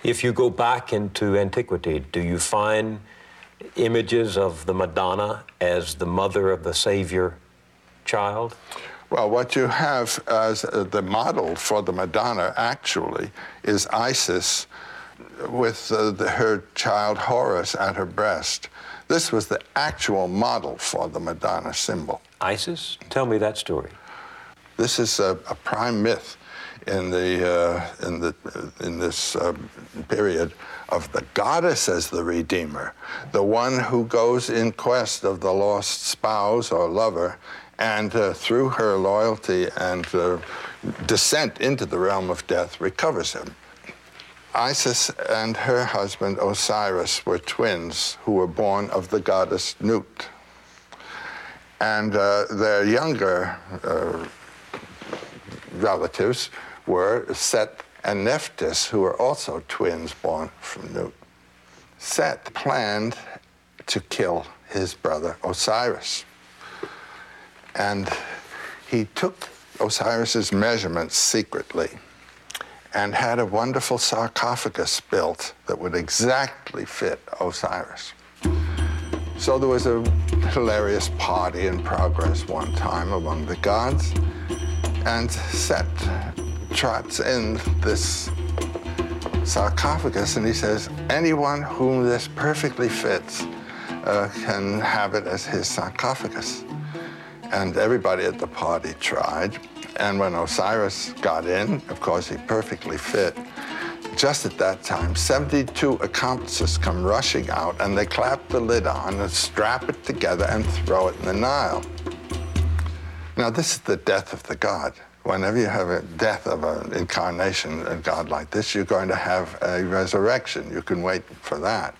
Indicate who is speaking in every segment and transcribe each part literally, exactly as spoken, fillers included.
Speaker 1: If you go back into antiquity, do you find images of the Madonna as the mother of the Savior child?
Speaker 2: Well, what you have as uh, the model for the Madonna, actually, is Isis with uh, the, her child Horus at her breast. This was the actual model for the Madonna symbol.
Speaker 1: Isis? Tell me that story.
Speaker 2: This is a, a prime myth in the uh, in the in this uh, period of the goddess as the redeemer, the one who goes in quest of the lost spouse or lover, and uh, through her loyalty and uh, descent into the realm of death recovers him. Isis and her husband Osiris were twins who were born of the goddess Nut. And uh, their younger uh, relatives were Set and Nephthys, who were also twins born from Nut. Set planned to kill his brother Osiris. And he took Osiris's measurements secretly and had a wonderful sarcophagus built that would exactly fit Osiris. So there was a hilarious party in progress one time among the gods, and Set trots in this sarcophagus and he says, anyone whom this perfectly fits uh, can have it as his sarcophagus. And everybody at the party tried. And when Osiris got in, of course, he perfectly fit. Just at that time, seventy-two accomplices come rushing out, and they clap the lid on and strap it together and throw it in the Nile. Now, this is the death of the god. Whenever you have a death of an incarnation, a god like this, you're going to have a resurrection. You can wait for that.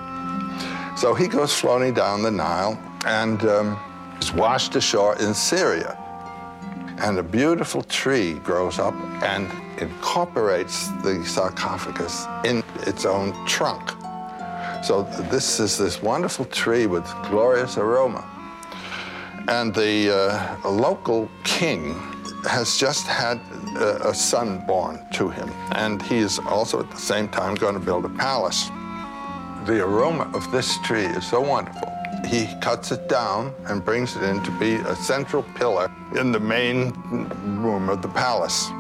Speaker 2: So he goes floating down the Nile and um, is washed ashore in Syria. And a beautiful tree grows up and incorporates the sarcophagus in its own trunk. So this is this wonderful tree with glorious aroma. And the uh, local king has just had a, a son born to him. And he is also at the same time going to build a palace. The aroma of this tree is so wonderful. He cuts it down and brings it in to be a central pillar in the main room of the palace.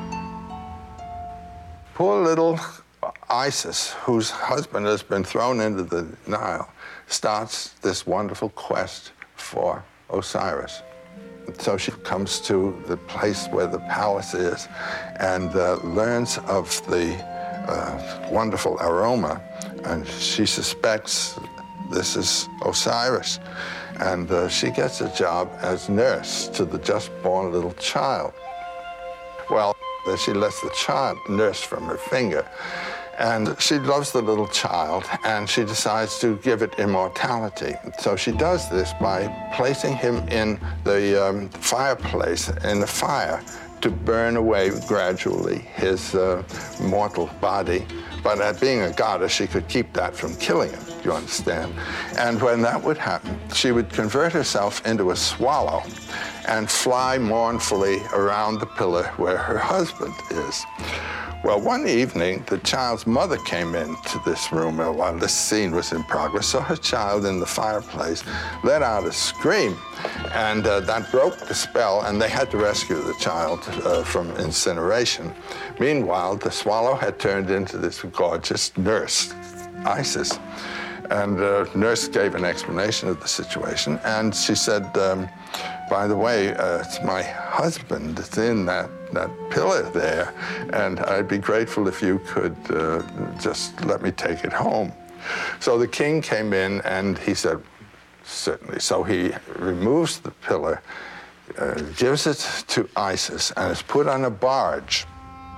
Speaker 2: Poor little Isis, whose husband has been thrown into the Nile, starts this wonderful quest for Osiris. So she comes to the place where the palace is and uh, learns of the uh, wonderful aroma, and she suspects this is Osiris. And uh, she gets a job as nurse to the just-born little child. Well, then she lets the child nurse from her finger. And she loves the little child, and she decides to give it immortality. So she does this by placing him in the um, fireplace, in the fire, to burn away gradually his uh, mortal body. But at being a goddess, she could keep that from killing him, you understand? And when that would happen, she would convert herself into a swallow and fly mournfully around the pillar where her husband is. Well, one evening, the child's mother came into this room while this scene was in progress, saw her child in the fireplace, let out a scream, and uh, that broke the spell, and they had to rescue the child uh, from incineration. Meanwhile, the swallow had turned into this gorgeous nurse, Isis, and uh, nurse gave an explanation of the situation, and she said, um, by the way, uh, it's my husband that's in that, that pillar there, and I'd be grateful if you could uh, just let me take it home. So the king came in, and he said, certainly. So he removes the pillar, uh, gives it to Isis, and it's put on a barge.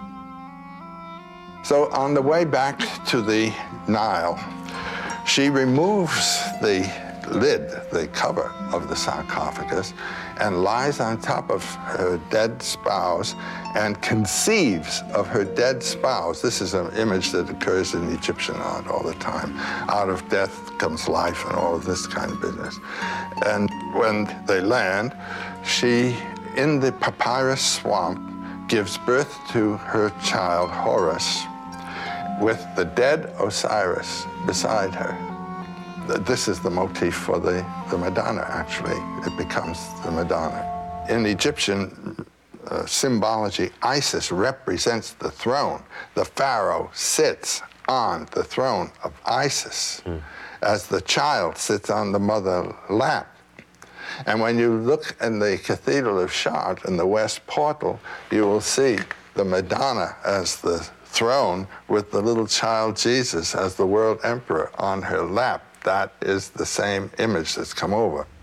Speaker 2: So on the way back to the Nile, she removes the lid, the cover of the sarcophagus, and lies on top of her dead spouse and conceives of her dead spouse. This is an image that occurs in Egyptian art all the time. Out of death comes life and all of this kind of business. And when they land, she, in the papyrus swamp, gives birth to her child, Horus. with the dead Osiris beside her. This is the motif for the, the Madonna, actually. It becomes the Madonna. In Egyptian uh, symbology, Isis represents the throne. The pharaoh sits on the throne of Isis mm. as the child sits on the mother lap. And when you look in the Cathedral of Chartres in the West Portal, you will see the Madonna as the throne with the little child Jesus as the world emperor on her lap. That is the same image that's come over.